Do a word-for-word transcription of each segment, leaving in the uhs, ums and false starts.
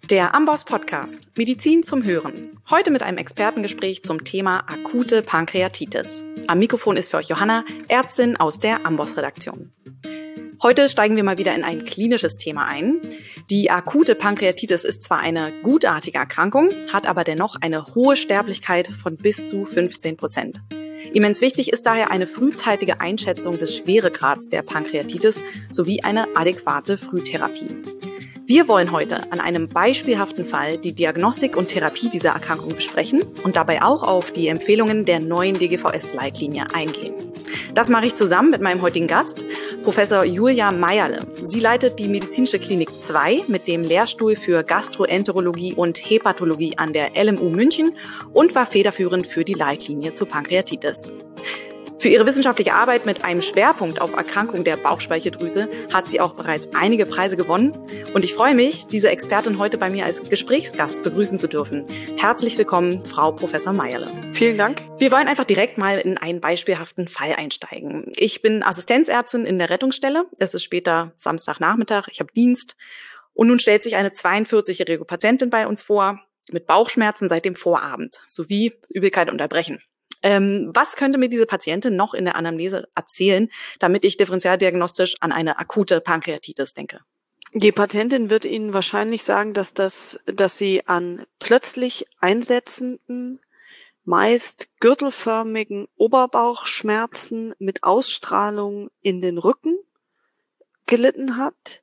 Der Amboss Podcast Medizin zum Hören. Heute mit einem Expertengespräch zum Thema akute Pankreatitis. Am Mikrofon ist für euch Johanna, Ärztin aus der Amboss Redaktion. Heute steigen wir mal wieder in ein klinisches Thema ein. Die akute Pankreatitis ist zwar eine gutartige Erkrankung, hat aber dennoch eine hohe Sterblichkeit von bis zu fünfzehn Prozent. Immens wichtig ist daher eine frühzeitige Einschätzung des Schweregrads der Pankreatitis sowie eine adäquate Frühtherapie. Wir wollen heute an einem beispielhaften Fall die Diagnostik und Therapie dieser Erkrankung besprechen und dabei auch auf die Empfehlungen der neuen D G V S-Leitlinie eingehen. Das mache ich zusammen mit meinem heutigen Gast, Professor Julia Meierle. Sie leitet die Medizinische Klinik zwei mit dem Lehrstuhl für Gastroenterologie und Hepatologie an der L M U München und war federführend für die Leitlinie zur Pankreatitis. Für ihre wissenschaftliche Arbeit mit einem Schwerpunkt auf Erkrankung der Bauchspeicheldrüse hat sie auch bereits einige Preise gewonnen. Und ich freue mich, diese Expertin heute bei mir als Gesprächsgast begrüßen zu dürfen. Herzlich willkommen, Frau Professor Meierle. Vielen Dank. Wir wollen einfach direkt mal in einen beispielhaften Fall einsteigen. Ich bin Assistenzärztin in der Rettungsstelle. Es ist später Samstagnachmittag. Ich habe Dienst. Und nun stellt sich eine zweiundvierzigjährige Patientin bei uns vor mit Bauchschmerzen seit dem Vorabend sowie Übelkeit und Erbrechen. Ähm, was könnte mir diese Patientin noch in der Anamnese erzählen, damit ich differentialdiagnostisch an eine akute Pankreatitis denke? Die Patientin wird Ihnen wahrscheinlich sagen, dass das, dass sie an plötzlich einsetzenden, meist gürtelförmigen Oberbauchschmerzen mit Ausstrahlung in den Rücken gelitten hat,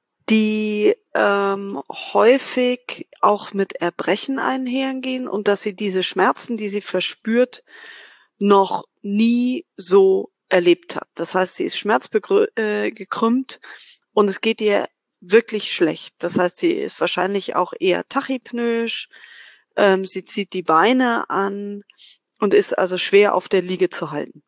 die ähm, häufig auch mit Erbrechen einhergehen und dass sie diese Schmerzen, die sie verspürt, noch nie so erlebt hat. Das heißt, sie ist schmerzgekrümmt und es geht ihr wirklich schlecht. Das heißt, sie ist wahrscheinlich auch eher tachypnoisch, ähm, sie zieht die Beine an und ist also schwer auf der Liege zu halten.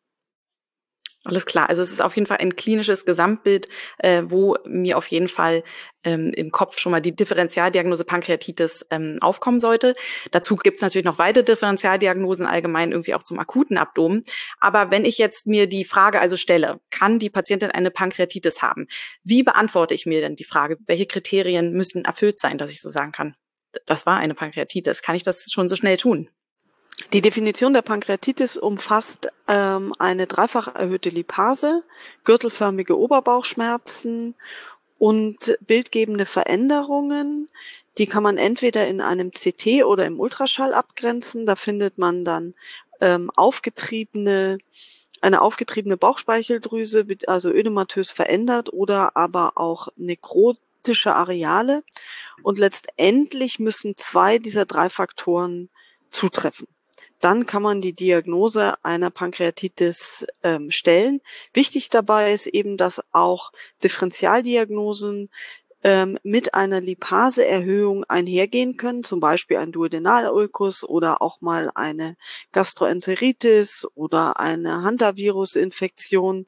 Alles klar. Also es ist auf jeden Fall ein klinisches Gesamtbild, äh, wo mir auf jeden Fall ähm, im Kopf schon mal die Differentialdiagnose Pankreatitis ähm, aufkommen sollte. Dazu gibt es natürlich noch weitere Differentialdiagnosen allgemein irgendwie auch zum akuten Abdomen. Aber wenn ich jetzt mir die Frage also stelle, kann die Patientin eine Pankreatitis haben? Wie beantworte ich mir denn die Frage, welche Kriterien müssen erfüllt sein, dass ich so sagen kann, das war eine Pankreatitis? Kann ich das schon so schnell tun? Die Definition der Pankreatitis umfasst ähm, eine dreifach erhöhte Lipase, gürtelförmige Oberbauchschmerzen und bildgebende Veränderungen. Die kann man entweder in einem C T oder im Ultraschall abgrenzen. Da findet man dann ähm, aufgetriebene, eine aufgetriebene Bauchspeicheldrüse, also ödematös verändert oder aber auch nekrotische Areale. Und letztendlich müssen zwei dieser drei Faktoren zutreffen. Dann kann man die Diagnose einer Pankreatitis ähm, stellen. Wichtig dabei ist eben, dass auch Differentialdiagnosen ähm, mit einer Lipaseerhöhung einhergehen können, zum Beispiel ein Duodenalulkus oder auch mal eine Gastroenteritis oder eine Hantavirusinfektion,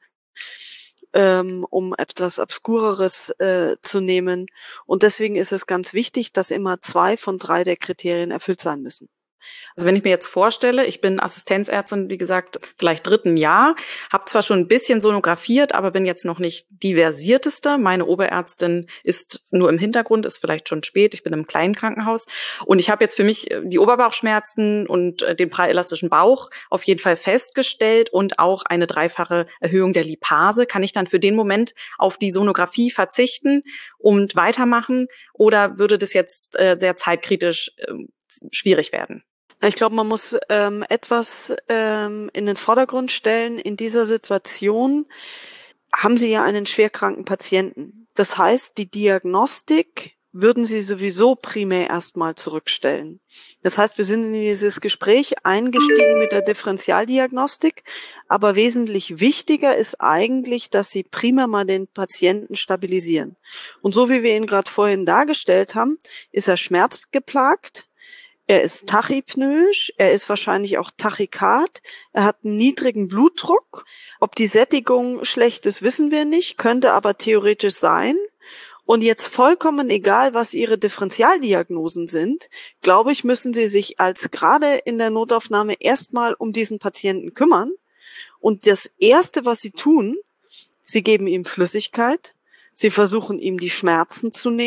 ähm, um etwas Obskureres äh, zu nehmen. Und deswegen ist es ganz wichtig, dass immer zwei von drei der Kriterien erfüllt sein müssen. Also wenn ich mir jetzt vorstelle, ich bin Assistenzärztin, wie gesagt, vielleicht dritten Jahr, habe zwar schon ein bisschen sonografiert, aber bin jetzt noch nicht die versierteste. Meine Oberärztin ist nur im Hintergrund, ist vielleicht schon spät. Ich bin im kleinen Krankenhaus und ich habe jetzt für mich die Oberbauchschmerzen und den prallelastischen Bauch auf jeden Fall festgestellt und auch eine dreifache Erhöhung der Lipase. Kann ich dann für den Moment auf die Sonographie verzichten und weitermachen oder würde das jetzt äh, sehr zeitkritisch äh, schwierig werden? Ich glaube, man muss ähm, etwas ähm, in den Vordergrund stellen. In dieser Situation haben Sie ja einen schwerkranken Patienten. Das heißt, die Diagnostik würden Sie sowieso primär erstmal zurückstellen. Das heißt, wir sind in dieses Gespräch eingestiegen mit der Differentialdiagnostik, aber wesentlich wichtiger ist eigentlich, dass Sie primär mal den Patienten stabilisieren. Und so wie wir ihn gerade vorhin dargestellt haben, ist er schmerzgeplagt. Er ist tachypnoisch, er ist wahrscheinlich auch tachykard, er hat einen niedrigen Blutdruck. Ob die Sättigung schlecht ist, wissen wir nicht, könnte aber theoretisch sein. Und jetzt vollkommen egal, was Ihre Differentialdiagnosen sind, glaube ich, müssen Sie sich als gerade in der Notaufnahme erstmal um diesen Patienten kümmern. Und das Erste, was Sie tun, Sie geben ihm Flüssigkeit, Sie versuchen ihm die Schmerzen zu nehmen,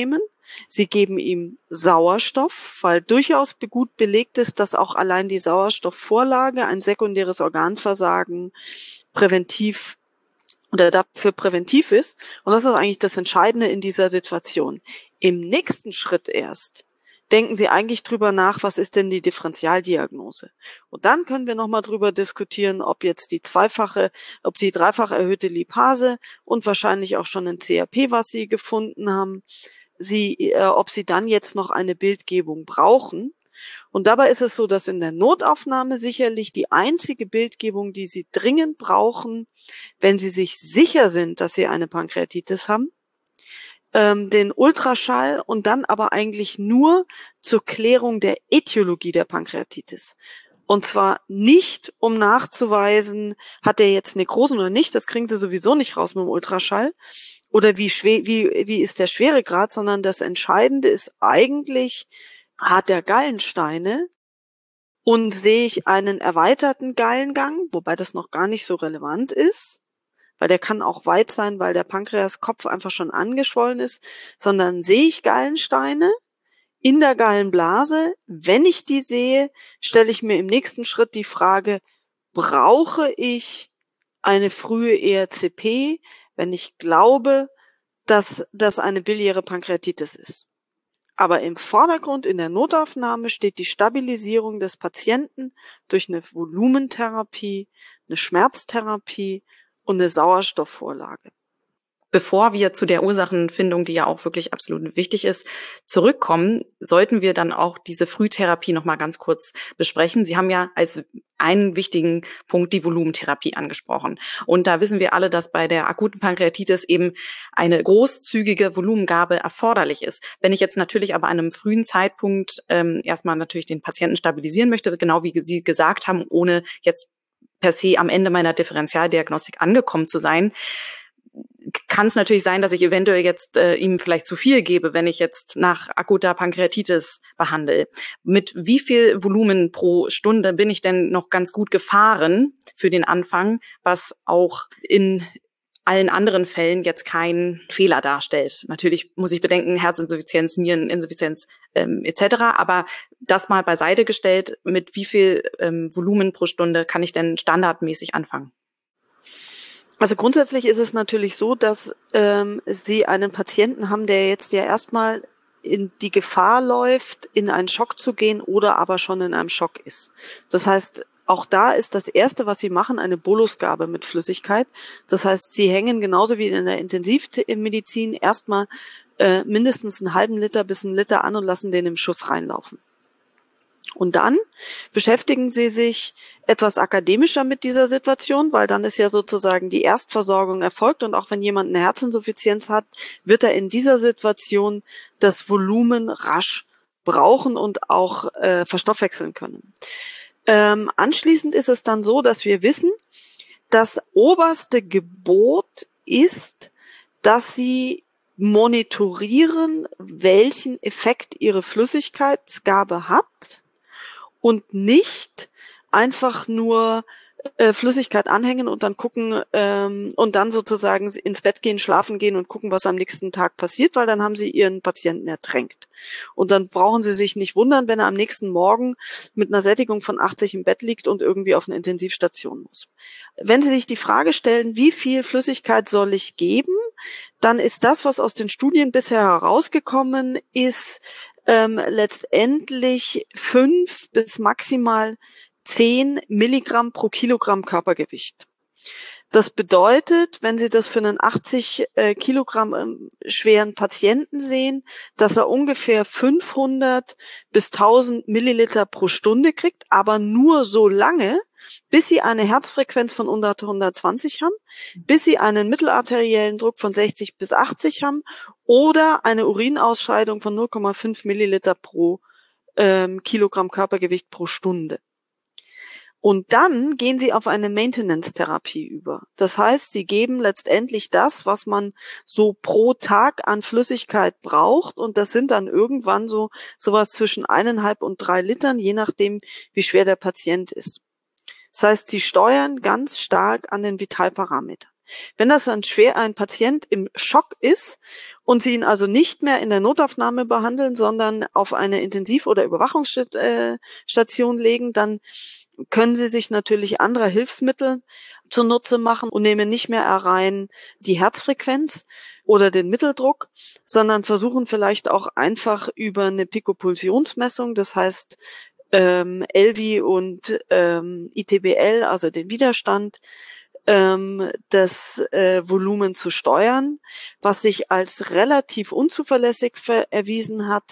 Sie geben ihm Sauerstoff, weil durchaus gut belegt ist, dass auch allein die Sauerstoffvorlage ein sekundäres Organversagen präventiv oder dafür präventiv ist. Und das ist eigentlich das Entscheidende in dieser Situation. Im nächsten Schritt erst denken Sie eigentlich drüber nach, was ist denn die Differentialdiagnose? Und dann können wir nochmal drüber diskutieren, ob jetzt die zweifache, ob die dreifach erhöhte Lipase und wahrscheinlich auch schon ein C R P, was Sie gefunden haben, Sie, äh, ob Sie dann jetzt noch eine Bildgebung brauchen. Und dabei ist es so, dass in der Notaufnahme sicherlich die einzige Bildgebung, die Sie dringend brauchen, wenn Sie sich sicher sind, dass Sie eine Pankreatitis haben, ähm, den Ultraschall und dann aber eigentlich nur zur Klärung der Ätiologie der Pankreatitis. Und zwar nicht, um nachzuweisen, hat er jetzt Nekrosen oder nicht, das kriegen Sie sowieso nicht raus mit dem Ultraschall, oder wie schwer, wie, wie ist der Schweregrad, sondern das Entscheidende ist eigentlich, hat er Gallensteine und sehe ich einen erweiterten Gallengang, wobei das noch gar nicht so relevant ist, weil der kann auch weit sein, weil der Pankreaskopf einfach schon angeschwollen ist, sondern sehe ich Gallensteine in der Gallenblase. Wenn ich die sehe, stelle ich mir im nächsten Schritt die Frage, brauche ich eine frühe E R C P, wenn ich glaube, dass das eine biliäre Pankreatitis ist. Aber im Vordergrund in der Notaufnahme steht die Stabilisierung des Patienten durch eine Volumentherapie, eine Schmerztherapie und eine Sauerstoffvorlage. Bevor wir zu der Ursachenfindung, die ja auch wirklich absolut wichtig ist, zurückkommen, sollten wir dann auch diese Frühtherapie noch mal ganz kurz besprechen. Sie haben ja als einen wichtigen Punkt die Volumentherapie angesprochen. Und da wissen wir alle, dass bei der akuten Pankreatitis eben eine großzügige Volumengabe erforderlich ist. Wenn ich jetzt natürlich aber an einem frühen Zeitpunkt ähm, erstmal natürlich den Patienten stabilisieren möchte, genau wie Sie gesagt haben, ohne jetzt per se am Ende meiner Differentialdiagnostik angekommen zu sein, kann es natürlich sein, dass ich eventuell jetzt äh, ihm vielleicht zu viel gebe, wenn ich jetzt nach akuter Pankreatitis behandle. Mit wie viel Volumen pro Stunde bin ich denn noch ganz gut gefahren für den Anfang, was auch in allen anderen Fällen jetzt keinen Fehler darstellt? Natürlich muss ich bedenken, Herzinsuffizienz, Niereninsuffizienz ähm, et cetera. Aber das mal beiseite gestellt, mit wie viel ähm, Volumen pro Stunde kann ich denn standardmäßig anfangen? Also grundsätzlich ist es natürlich so, dass ähm, Sie einen Patienten haben, der jetzt ja erstmal in die Gefahr läuft, in einen Schock zu gehen oder aber schon in einem Schock ist. Das heißt, auch da ist das Erste, was Sie machen, eine Bolusgabe mit Flüssigkeit. Das heißt, Sie hängen genauso wie in der Intensivmedizin erstmal äh, mindestens einen halben Liter bis einen Liter an und lassen den im Schuss reinlaufen. Und dann beschäftigen Sie sich etwas akademischer mit dieser Situation, weil dann ist ja sozusagen die Erstversorgung erfolgt und auch wenn jemand eine Herzinsuffizienz hat, wird er in dieser Situation das Volumen rasch brauchen und auch äh, verstoffwechseln können. Ähm, anschließend ist es dann so, dass wir wissen, das oberste Gebot ist, dass Sie monitorieren, welchen Effekt Ihre Flüssigkeitsgabe hat, und nicht einfach nur äh, Flüssigkeit anhängen und dann gucken ähm, und dann sozusagen ins Bett gehen, schlafen gehen und gucken, was am nächsten Tag passiert, weil dann haben Sie Ihren Patienten ertränkt. Und dann brauchen Sie sich nicht wundern, wenn er am nächsten Morgen mit einer Sättigung von achtzig im Bett liegt und irgendwie auf eine Intensivstation muss. Wenn Sie sich die Frage stellen, wie viel Flüssigkeit soll ich geben, dann ist das, was aus den Studien bisher herausgekommen ist, Ähm, letztendlich fünf bis maximal zehn Milligramm pro Kilogramm Körpergewicht. Das bedeutet, wenn Sie das für einen achtzig äh, Kilogramm ähm, schweren Patienten sehen, dass er ungefähr fünfhundert bis tausend Milliliter pro Stunde kriegt, aber nur so lange, bis Sie eine Herzfrequenz von unter hundertzwanzig haben, bis Sie einen mittelarteriellen Druck von sechzig bis achtzig haben oder eine Urinausscheidung von null Komma fünf Milliliter pro ähm, Kilogramm Körpergewicht pro Stunde. Und dann gehen Sie auf eine Maintenance-Therapie über. Das heißt, Sie geben letztendlich das, was man so pro Tag an Flüssigkeit braucht. Und das sind dann irgendwann so sowas zwischen eineinhalb und drei Litern, je nachdem, wie schwer der Patient ist. Das heißt, Sie steuern ganz stark an den Vitalparametern. Wenn das ein schwer ein Patient im Schock ist und Sie ihn also nicht mehr in der Notaufnahme behandeln, sondern auf eine Intensiv- oder Überwachungsstation legen, dann können Sie sich natürlich anderer Hilfsmittel zunutze machen und nehmen nicht mehr rein die Herzfrequenz oder den Mitteldruck, sondern versuchen vielleicht auch einfach über eine Pikopulsionsmessung, das heißt ähm, L V und ähm, I T B L, also den Widerstand, ähm, das äh, Volumen zu steuern. Was sich als relativ unzuverlässig erwiesen hat,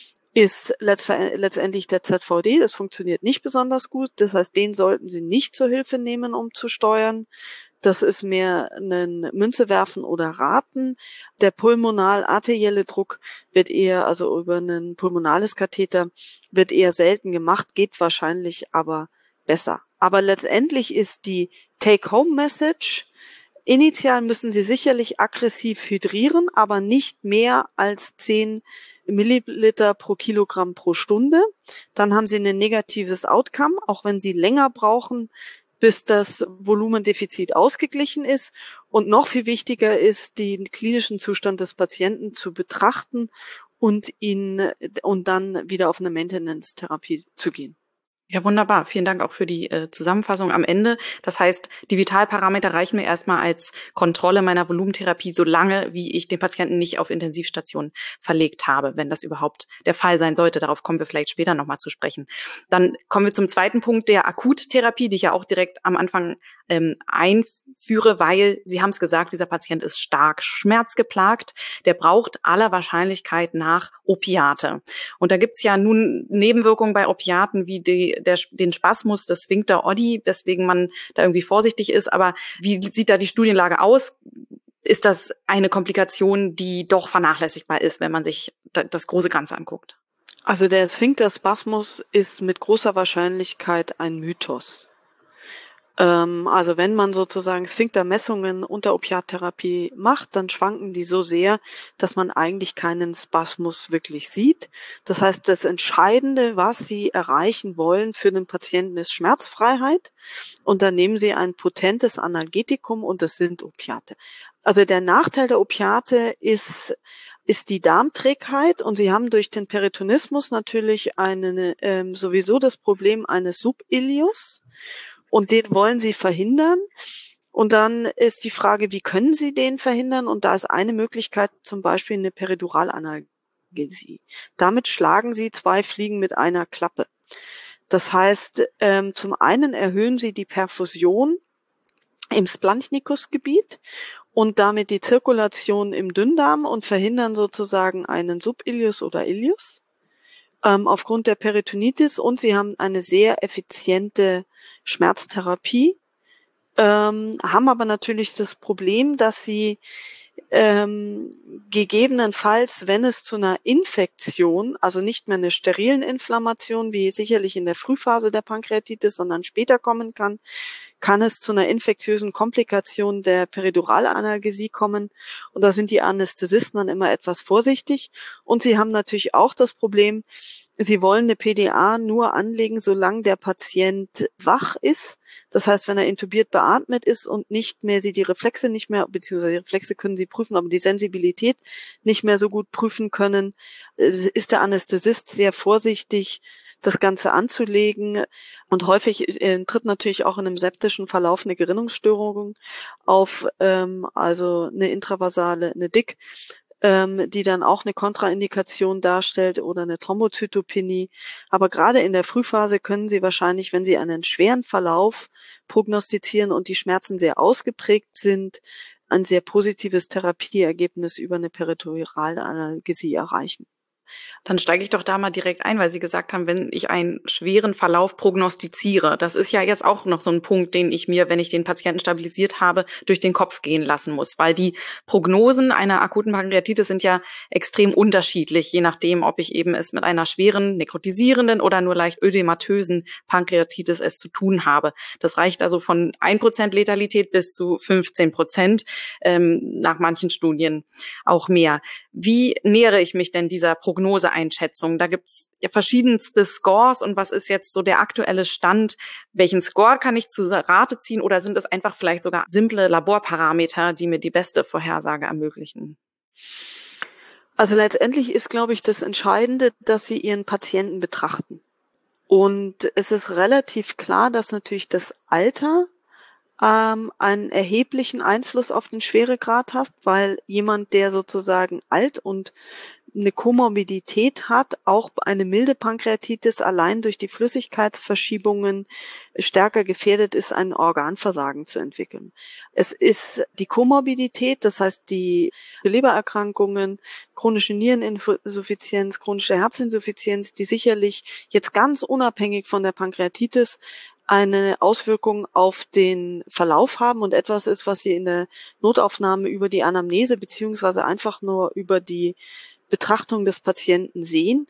ist letztendlich der Z V D. Das funktioniert nicht besonders gut. Das heißt, den sollten Sie nicht zur Hilfe nehmen, um zu steuern. Das ist mehr ein Münze werfen oder raten. Der pulmonal-arterielle Druck wird eher, also über ein pulmonales Katheter, wird eher selten gemacht, geht wahrscheinlich aber besser. Aber letztendlich ist die Take-Home-Message: Initial müssen Sie sicherlich aggressiv hydrieren, aber nicht mehr als zehn Milliliter pro Kilogramm pro Stunde. Dann haben Sie ein negatives Outcome, auch wenn Sie länger brauchen, bis das Volumendefizit ausgeglichen ist. Und noch viel wichtiger ist, den klinischen Zustand des Patienten zu betrachten und ihn und dann wieder auf eine Maintenance-Therapie zu gehen. Ja, wunderbar. Vielen Dank auch für die äh, Zusammenfassung am Ende. Das heißt, die Vitalparameter reichen mir erstmal als Kontrolle meiner Volumentherapie, solange wie ich den Patienten nicht auf Intensivstation verlegt habe, wenn das überhaupt der Fall sein sollte. Darauf kommen wir vielleicht später nochmal zu sprechen. Dann kommen wir zum zweiten Punkt der Akuttherapie, die ich ja auch direkt am Anfang ähm, einführe, weil, Sie haben es gesagt, dieser Patient ist stark schmerzgeplagt. Der braucht aller Wahrscheinlichkeit nach Opiate. Und da gibt's ja nun Nebenwirkungen bei Opiaten wie die, der, den Spasmus des Sphincter Oddi, weswegen man da irgendwie vorsichtig ist. Aber wie sieht da die Studienlage aus? Ist das eine Komplikation, die doch vernachlässigbar ist, wenn man sich das große Ganze anguckt? Also der Sphincterspasmus ist mit großer Wahrscheinlichkeit ein Mythos. Ähm, also wenn man sozusagen Sphinktermessungen unter Opiattherapie macht, dann schwanken die so sehr, dass man eigentlich keinen Spasmus wirklich sieht. Das heißt, das Entscheidende, was Sie erreichen wollen für den Patienten, ist Schmerzfreiheit. Und dann nehmen Sie ein potentes Analgetikum und das sind Opiate. Also der Nachteil der Opiate ist ist die Darmträgheit, und Sie haben durch den Peritonismus natürlich eine, ähm, sowieso das Problem eines Subilius, und den wollen Sie verhindern. Und dann ist die Frage, wie können Sie den verhindern? Und da ist eine Möglichkeit zum Beispiel eine Periduralanalgesie. Damit schlagen Sie zwei Fliegen mit einer Klappe. Das heißt, ähm, zum einen erhöhen Sie die Perfusion im Splanchnicus-Gebiet und damit die Zirkulation im Dünndarm und verhindern sozusagen einen Subilius oder Ilius ähm, aufgrund der Peritonitis, und Sie haben eine sehr effiziente Schmerztherapie, ähm, haben aber natürlich das Problem, dass Sie ähm, gegebenenfalls, wenn es zu einer Infektion, also nicht mehr eine sterilen Inflammation, wie sicherlich in der Frühphase der Pankreatitis, sondern später kommen kann, kann es zu einer infektiösen Komplikation der Periduralanalgesie kommen. Und da sind die Anästhesisten dann immer etwas vorsichtig. Und sie haben natürlich auch das Problem, sie wollen eine P D A nur anlegen, solange der Patient wach ist. Das heißt, wenn er intubiert beatmet ist und nicht mehr, sie die Reflexe nicht mehr, beziehungsweise die Reflexe können sie prüfen, aber die Sensibilität nicht mehr so gut prüfen können, ist der Anästhesist sehr vorsichtig, das Ganze anzulegen. Und häufig äh, tritt natürlich auch in einem septischen Verlauf eine Gerinnungsstörung auf, ähm, also eine intravasale, eine D I C, ähm, die dann auch eine Kontraindikation darstellt, oder eine Thrombozytopenie. Aber gerade in der Frühphase können Sie wahrscheinlich, wenn Sie einen schweren Verlauf prognostizieren und die Schmerzen sehr ausgeprägt sind, ein sehr positives Therapieergebnis über eine Periduralanalgesie erreichen. Dann steige ich doch da mal direkt ein, weil Sie gesagt haben, wenn ich einen schweren Verlauf prognostiziere. Das ist ja jetzt auch noch so ein Punkt, den ich mir, wenn ich den Patienten stabilisiert habe, durch den Kopf gehen lassen muss. Weil die Prognosen einer akuten Pankreatitis sind ja extrem unterschiedlich, je nachdem, ob ich eben es mit einer schweren, nekrotisierenden oder nur leicht ödematösen Pankreatitis es zu tun habe. Das reicht also von ein Prozent Letalität bis zu fünfzehn Prozent, ähm, nach manchen Studien auch mehr. Wie nähere ich mich denn dieser Prognoseeinschätzung? Da gibt's ja verschiedenste Scores, und was ist jetzt so der aktuelle Stand? Welchen Score kann ich zu Rate ziehen, oder sind es einfach vielleicht sogar simple Laborparameter, die mir die beste Vorhersage ermöglichen? Also letztendlich ist, glaube ich, das Entscheidende, dass Sie Ihren Patienten betrachten. Und es ist relativ klar, dass natürlich das Alter ähm, einen erheblichen Einfluss auf den Schweregrad hat, weil jemand, der sozusagen alt und eine Komorbidität hat, auch eine milde Pankreatitis allein durch die Flüssigkeitsverschiebungen stärker gefährdet ist, ein Organversagen zu entwickeln. Es ist die Komorbidität, das heißt die Lebererkrankungen, chronische Niereninsuffizienz, chronische Herzinsuffizienz, die sicherlich jetzt ganz unabhängig von der Pankreatitis eine Auswirkung auf den Verlauf haben und etwas ist, was Sie in der Notaufnahme über die Anamnese beziehungsweise einfach nur über die Betrachtung des Patienten sehen.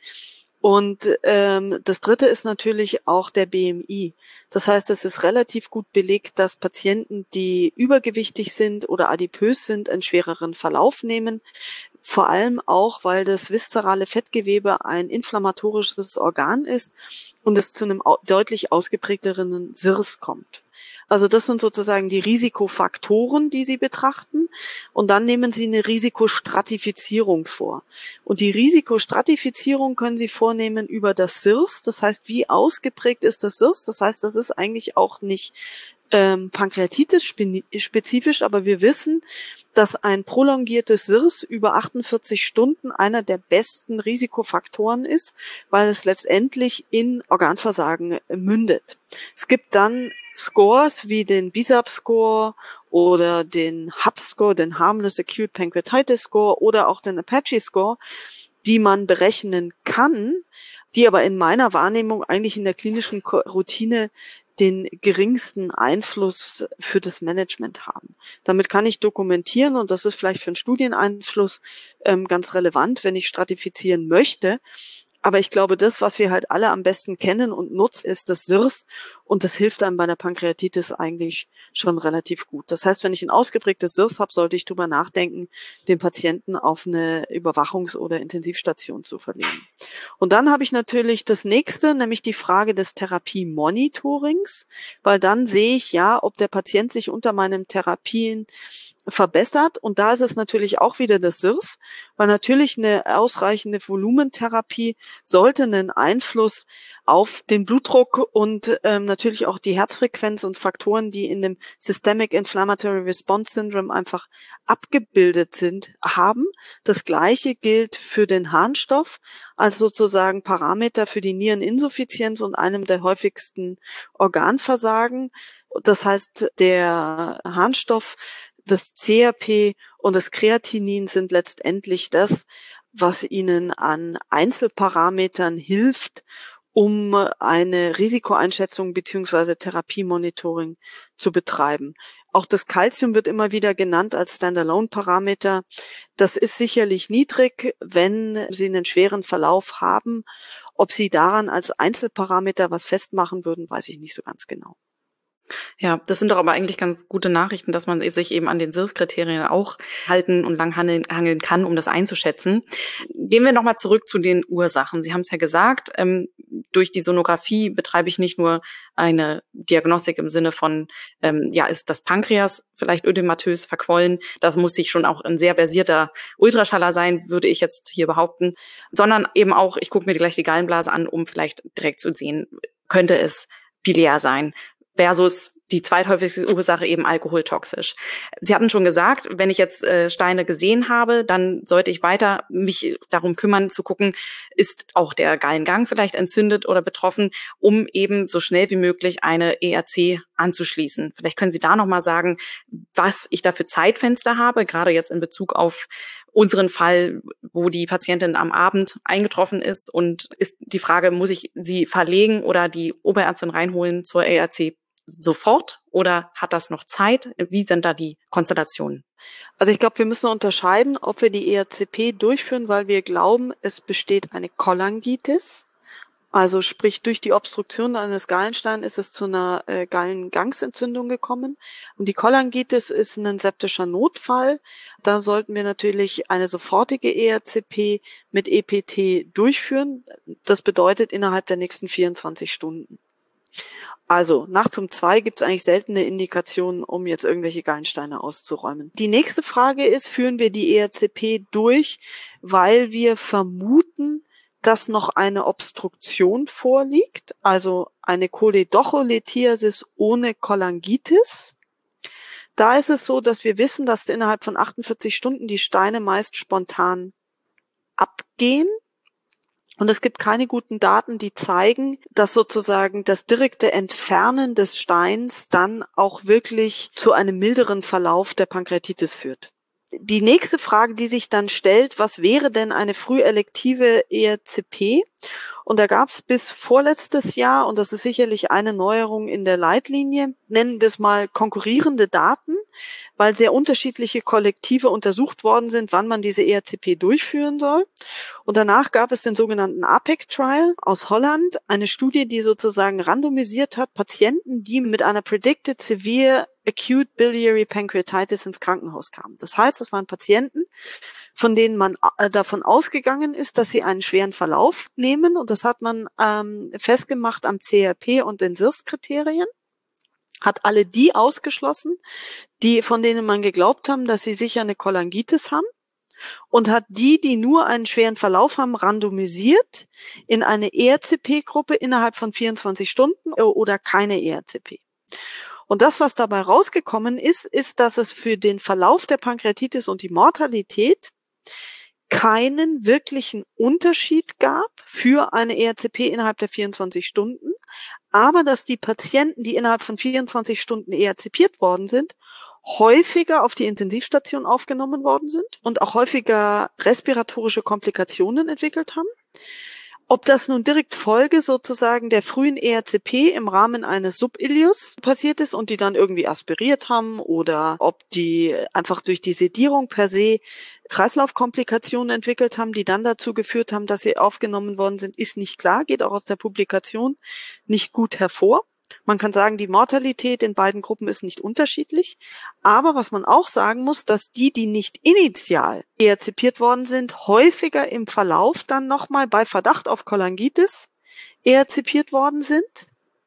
Und ähm, das Dritte ist natürlich auch der B M I. Das heißt, es ist relativ gut belegt, dass Patienten, die übergewichtig sind oder adipös sind, einen schwereren Verlauf nehmen. Vor allem auch, weil das viszerale Fettgewebe ein inflammatorisches Organ ist und es zu einem deutlich ausgeprägteren S I R S kommt. Also das sind sozusagen die Risikofaktoren, die Sie betrachten. Und dann nehmen Sie eine Risikostratifizierung vor. Und die Risikostratifizierung können Sie vornehmen über das S I R S. Das heißt, wie ausgeprägt ist das S I R S? Das heißt, das ist eigentlich auch nicht ähm, Pankreatitis-spezifisch, aber wir wissen, dass ein prolongiertes S I R S über achtundvierzig Stunden einer der besten Risikofaktoren ist, weil es letztendlich in Organversagen mündet. Es gibt dann Scores wie den B I S A P-Score oder den H A P-Score, den Harmless Acute Pancreatitis Score oder auch den Apache-Score, die man berechnen kann, die aber in meiner Wahrnehmung eigentlich in der klinischen Routine den geringsten Einfluss für das Management haben. Damit kann ich dokumentieren, und das ist vielleicht für einen Studieneinfluss ähm, ganz relevant, wenn ich stratifizieren möchte. Aber ich glaube, das, was wir halt alle am besten kennen und nutzen, ist das S I R S. Und das hilft einem bei der Pankreatitis eigentlich schon relativ gut. Das heißt, wenn ich ein ausgeprägtes S I R S habe, sollte ich drüber nachdenken, den Patienten auf eine Überwachungs- oder Intensivstation zu verlegen. Und dann habe ich natürlich das nächste, nämlich die Frage des Therapiemonitorings, weil dann sehe ich ja, ob der Patient sich unter meinen Therapien verbessert. Und da ist es natürlich auch wieder das S I R S, weil natürlich eine ausreichende Volumentherapie sollte einen Einfluss auf den Blutdruck und ähm, natürlich auch die Herzfrequenz und Faktoren, die in dem Systemic Inflammatory Response Syndrome einfach abgebildet sind, haben. Das Gleiche gilt für den Harnstoff, als sozusagen Parameter für die Niereninsuffizienz und einem der häufigsten Organversagen. Das heißt, der Harnstoff, das C R P und das Kreatinin sind letztendlich das, was Ihnen an Einzelparametern hilft, um eine Risikoeinschätzung beziehungsweise Therapiemonitoring zu betreiben. Auch das Calcium wird immer wieder genannt als Standalone-Parameter. Das ist sicherlich niedrig, wenn Sie einen schweren Verlauf haben. Ob Sie daran als Einzelparameter was festmachen würden, weiß ich nicht so ganz genau. Ja, das sind doch aber eigentlich ganz gute Nachrichten, dass man sich eben an den S I R S-Kriterien auch halten und lang hangeln kann, um das einzuschätzen. Gehen wir nochmal zurück zu den Ursachen. Sie haben es ja gesagt, ähm, durch die Sonographie betreibe ich nicht nur eine Diagnostik im Sinne von, ähm, ja, ist das Pankreas vielleicht ödematös verquollen? Das muss sich schon auch ein sehr versierter Ultraschaller sein, würde ich jetzt hier behaupten, sondern eben auch, ich gucke mir gleich die Gallenblase an, um vielleicht direkt zu sehen, könnte es biliär sein, versus die zweithäufigste Ursache eben alkoholtoxisch. Sie hatten schon gesagt, wenn ich jetzt äh, Steine gesehen habe, dann sollte ich weiter mich darum kümmern, zu gucken, ist auch der Gallengang vielleicht entzündet oder betroffen, um eben so schnell wie möglich eine E R C anzuschließen. Vielleicht können Sie da nochmal sagen, was ich da für Zeitfenster habe, gerade jetzt in Bezug auf unseren Fall, wo die Patientin am Abend eingetroffen ist, und ist die Frage, muss ich sie verlegen oder die Oberärztin reinholen zur E R C sofort oder hat das noch Zeit? Wie sind da die Konstellationen? Also ich glaube, wir müssen unterscheiden, ob wir die E R C P durchführen, weil wir glauben, es besteht eine Cholangitis. Also sprich, durch die Obstruktion eines Gallensteins ist es zu einer äh, Gallengangsentzündung gekommen. Und die Cholangitis ist ein septischer Notfall. Da sollten wir natürlich eine sofortige E R C P mit E P T durchführen. Das bedeutet innerhalb der nächsten vierundzwanzig Stunden. Also nachts um zwei gibt es eigentlich seltene Indikationen, um jetzt irgendwelche Gallensteine auszuräumen. Die nächste Frage ist, führen wir die E R C P durch, weil wir vermuten, dass noch eine Obstruktion vorliegt, also eine Choledocholithiasis ohne Cholangitis. Da ist es so, dass wir wissen, dass innerhalb von achtundvierzig Stunden die Steine meist spontan abgehen. Und es gibt keine guten Daten, die zeigen, dass sozusagen das direkte Entfernen des Steins dann auch wirklich zu einem milderen Verlauf der Pankreatitis führt. Die nächste Frage, die sich dann stellt, was wäre denn eine frühelektive E R C P? Und da gab es bis vorletztes Jahr, und das ist sicherlich eine Neuerung in der Leitlinie, nennen wir es mal konkurrierende Daten, weil sehr unterschiedliche Kollektive untersucht worden sind, wann man diese E R C P durchführen soll. Und danach gab es den sogenannten A P E C-Trial aus Holland, eine Studie, die sozusagen randomisiert hat, Patienten, die mit einer Predicted Severe Acute Biliary Pancreatitis ins Krankenhaus kamen. Das heißt, das waren Patienten, von denen man äh, davon ausgegangen ist, dass sie einen schweren Verlauf nehmen. Und das hat man ähm, festgemacht am C R P und den S I R S-Kriterien. Hat alle die ausgeschlossen, die von denen man geglaubt haben, dass sie sicher eine Cholangitis haben. Und hat die, die nur einen schweren Verlauf haben, randomisiert in eine E R C P-Gruppe innerhalb von vierundzwanzig Stunden oder keine E R C P. Und das, was dabei rausgekommen ist, ist, dass es für den Verlauf der Pankreatitis und die Mortalität keinen wirklichen Unterschied gab für eine E R C P innerhalb der vierundzwanzig Stunden, aber dass die Patienten, die innerhalb von vierundzwanzig Stunden E R C Piert worden sind, häufiger auf die Intensivstation aufgenommen worden sind und auch häufiger respiratorische Komplikationen entwickelt haben. Ob das nun direkt Folge sozusagen der frühen E R C P im Rahmen eines Subilius passiert ist und die dann irgendwie aspiriert haben oder ob die einfach durch die Sedierung per se Kreislaufkomplikationen entwickelt haben, die dann dazu geführt haben, dass sie aufgenommen worden sind, ist nicht klar, geht auch aus der Publikation nicht gut hervor. Man kann sagen, die Mortalität in beiden Gruppen ist nicht unterschiedlich. Aber was man auch sagen muss, dass die, die nicht initial E R C Piert worden sind, häufiger im Verlauf dann nochmal bei Verdacht auf Cholangitis E R C Piert worden sind.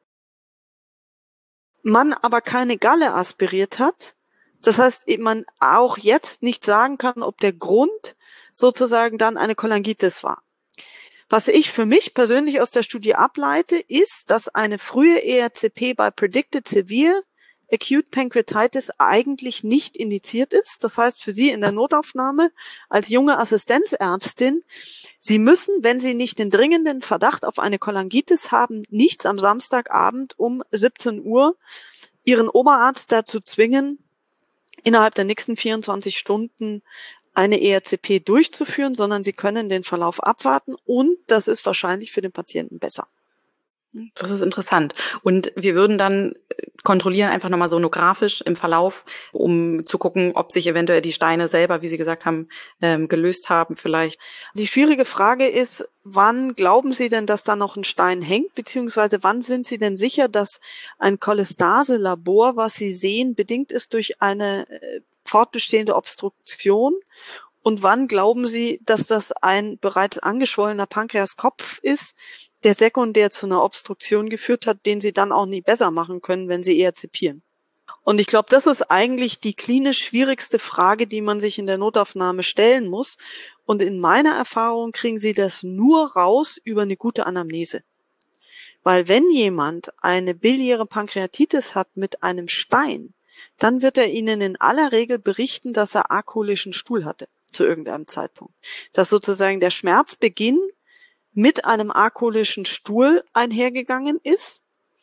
Man aber keine Galle aspiriert hat. Das heißt, man auch jetzt nicht sagen kann, ob der Grund sozusagen dann eine Cholangitis war. Was ich für mich persönlich aus der Studie ableite, ist, dass eine frühe E R C P bei Predicted Severe Acute Pancreatitis eigentlich nicht indiziert ist. Das heißt, für Sie in der Notaufnahme als junge Assistenzärztin, Sie müssen, wenn Sie nicht den dringenden Verdacht auf eine Cholangitis haben, nichts am Samstagabend um siebzehn Uhr Ihren Oberarzt dazu zwingen, innerhalb der nächsten vierundzwanzig Stunden eine E R C P durchzuführen, sondern Sie können den Verlauf abwarten und das ist wahrscheinlich für den Patienten besser. Das ist interessant. Und wir würden dann kontrollieren einfach nochmal sonografisch im Verlauf, um zu gucken, ob sich eventuell die Steine selber, wie Sie gesagt haben, ähm, gelöst haben vielleicht. Die schwierige Frage ist, wann glauben Sie denn, dass da noch ein Stein hängt, beziehungsweise wann sind Sie denn sicher, dass ein Cholestase-Labor, was Sie sehen, bedingt ist durch eine äh, fortbestehende Obstruktion? Und wann glauben Sie, dass das ein bereits angeschwollener Pankreaskopf ist, der sekundär zu einer Obstruktion geführt hat, den Sie dann auch nie besser machen können, wenn Sie E R C Pieren? Und ich glaube, das ist eigentlich die klinisch schwierigste Frage, die man sich in der Notaufnahme stellen muss. Und in meiner Erfahrung kriegen Sie das nur raus über eine gute Anamnese. Weil wenn jemand eine biliäre Pankreatitis hat mit einem Stein, dann wird er Ihnen in aller Regel berichten, dass er akolischen Stuhl hatte zu irgendeinem Zeitpunkt. Dass sozusagen der Schmerzbeginn mit einem akolischen Stuhl einhergegangen ist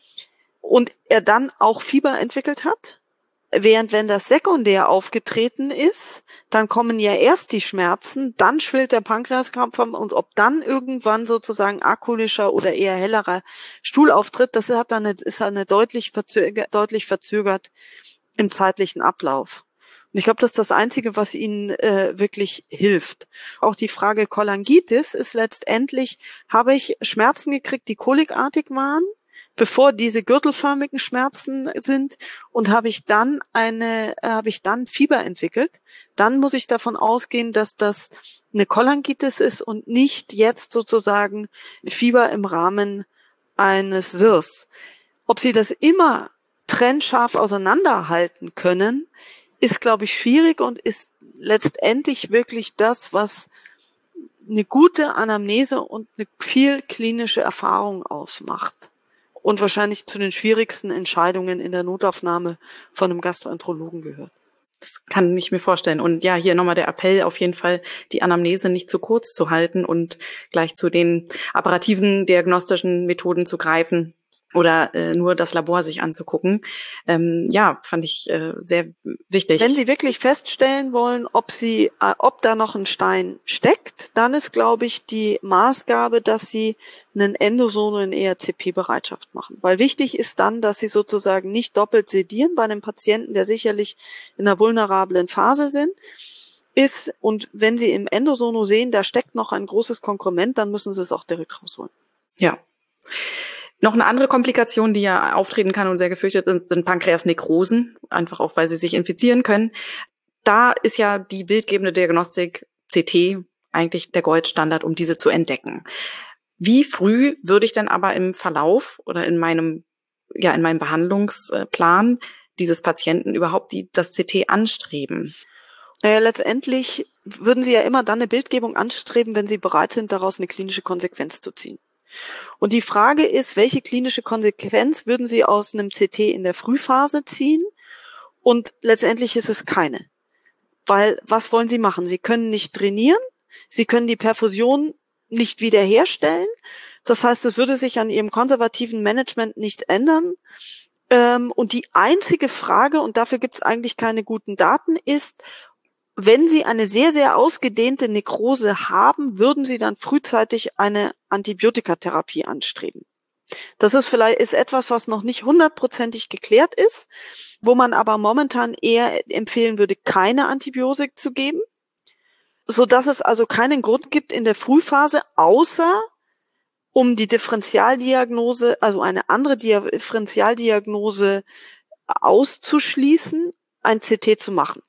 und er dann auch Fieber entwickelt hat. Während wenn das sekundär aufgetreten ist, dann kommen ja erst die Schmerzen, dann schwillt der Pankreaskopf und ob dann irgendwann sozusagen akolischer oder eher hellerer Stuhl auftritt, das hat dann eine, ist eine deutlich verzögert, deutlich verzögert im zeitlichen Ablauf. Und ich glaube, das ist das Einzige, was Ihnen äh, wirklich hilft. Auch die Frage Cholangitis ist letztendlich, habe ich Schmerzen gekriegt, die kolikartig waren, bevor diese gürtelförmigen Schmerzen sind, und habe ich dann eine, äh, habe ich dann Fieber entwickelt, dann muss ich davon ausgehen, dass das eine Cholangitis ist und nicht jetzt sozusagen Fieber im Rahmen eines S I R S. Ob sie das immer trennscharf auseinanderhalten können, ist, glaube ich, schwierig und ist letztendlich wirklich das, was eine gute Anamnese und eine viel klinische Erfahrung ausmacht. Und wahrscheinlich zu den schwierigsten Entscheidungen in der Notaufnahme von einem Gastroenterologen gehört. Das kann ich mir vorstellen. Und ja, hier nochmal der Appell, auf jeden Fall die Anamnese nicht zu kurz zu halten und gleich zu den apparativen diagnostischen Methoden zu greifen oder äh, nur das Labor sich anzugucken. Ähm, ja, fand ich äh, sehr wichtig. Wenn Sie wirklich feststellen wollen, ob Sie, äh, ob da noch ein Stein steckt, dann ist, glaube ich, die Maßgabe, dass Sie einen Endosono in E R C P-Bereitschaft machen. Weil wichtig ist dann, dass Sie sozusagen nicht doppelt sedieren bei einem Patienten, der sicherlich in einer vulnerablen Phase sind, ist. Und wenn Sie im Endosono sehen, da steckt noch ein großes Konkrement, dann müssen Sie es auch direkt rausholen. Ja. Noch eine andere Komplikation, die ja auftreten kann und sehr gefürchtet sind, sind Pankreasnekrosen, einfach auch, weil sie sich infizieren können. Da ist ja die bildgebende Diagnostik C T eigentlich der Goldstandard, um diese zu entdecken. Wie früh würde ich denn aber im Verlauf oder in meinem, ja, in meinem Behandlungsplan dieses Patienten überhaupt die, das C T anstreben? Naja, letztendlich würden Sie ja immer dann eine Bildgebung anstreben, wenn Sie bereit sind, daraus eine klinische Konsequenz zu ziehen. Und die Frage ist, welche klinische Konsequenz würden Sie aus einem C T in der Frühphase ziehen? Und letztendlich ist es keine. Weil, was wollen Sie machen? Sie können nicht trainieren, Sie können die Perfusion nicht wiederherstellen. Das heißt, es würde sich an Ihrem konservativen Management nicht ändern. Und die einzige Frage, und dafür gibt es eigentlich keine guten Daten, ist, wenn Sie eine sehr, sehr ausgedehnte Nekrose haben, würden Sie dann frühzeitig eine Antibiotikatherapie anstreben. Das ist vielleicht ist etwas, was noch nicht hundertprozentig geklärt ist, wo man aber momentan eher empfehlen würde, keine Antibiotik zu geben, so dass es also keinen Grund gibt in der Frühphase, außer um die Differentialdiagnose, also eine andere Differentialdiagnose auszuschließen, ein C T zu machen.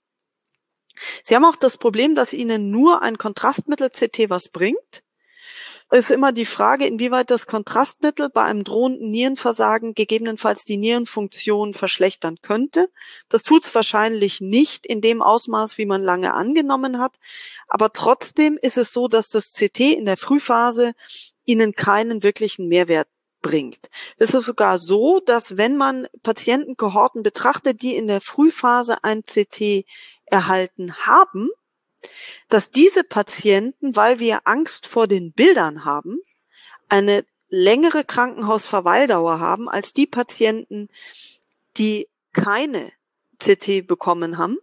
Sie haben auch das Problem, dass Ihnen nur ein Kontrastmittel-C T was bringt. Es ist immer die Frage, inwieweit das Kontrastmittel bei einem drohenden Nierenversagen gegebenenfalls die Nierenfunktion verschlechtern könnte. Das tut es wahrscheinlich nicht in dem Ausmaß, wie man lange angenommen hat. Aber trotzdem ist es so, dass das C T in der Frühphase Ihnen keinen wirklichen Mehrwert bringt. Es ist sogar so, dass wenn man Patientenkohorten betrachtet, die in der Frühphase ein C T erhalten haben, dass diese Patienten, weil wir Angst vor den Bildern haben, eine längere Krankenhausverweildauer haben als die Patienten, die keine C T bekommen haben,